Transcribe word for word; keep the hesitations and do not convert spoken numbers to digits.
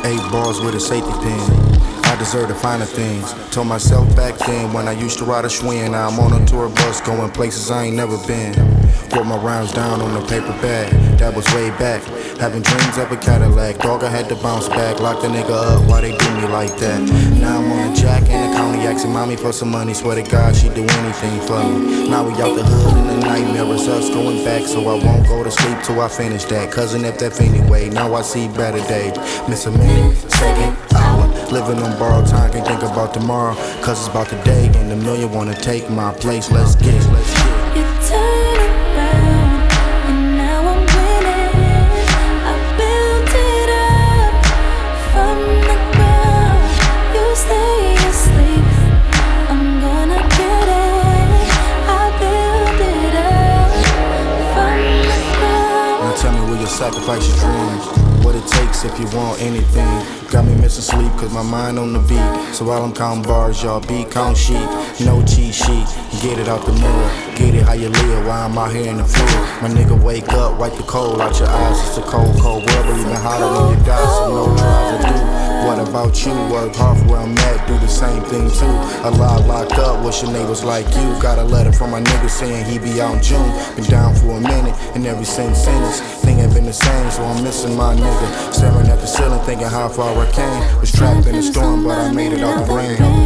Eight bars with a safety pin. I deserve the finer things. Told myself back then when I used to ride a Schwinn. Now I'm on a tour bus going places I ain't never been. Wrote my rhymes down on a paper bag, that was way back. Having dreams of a Cadillac, dog I had to bounce back. Lock the nigga up, why they do me like that? Now I'm on a jack and a county asking mommy for some money. Swear to God she do anything for me. Now we out the hood and the nightmare is us going back. So I won't go to sleep till I finish that. Cousin if that anyway, now I see better days. Miss a minute, second, hour. Living on borrowed time, can't think about tomorrow. Cause it's about today and the million wanna take my place. Let's get it, let's get it. You turn around and now I'm winning. I built it up from the ground. You stay asleep, I'm gonna get it. I built it up from the ground. Now tell me, will you sacrifice your dreams? What it takes if you want anything. Got me missing sleep cause my mind on the beat. So while I'm counting bars, y'all be count sheep. No cheat sheet, get it out the mirror. Get it how you live while I'm out here in the field. My nigga wake up, wipe the cold out your eyes. It's a cold, cold world, but even hotter when you die. So no tries to do. What about you? Work hard for where I'm at, do the same thing too. A lot locked up, wish your neighbors like you. Got a letter from my nigga saying he be out in June. Been down for a minute, and every same sentence thing ain't been the same, so I'm missing my nigga. Staring at the ceiling, thinking how far I came. Was trapped in the storm, but I made it out the rain.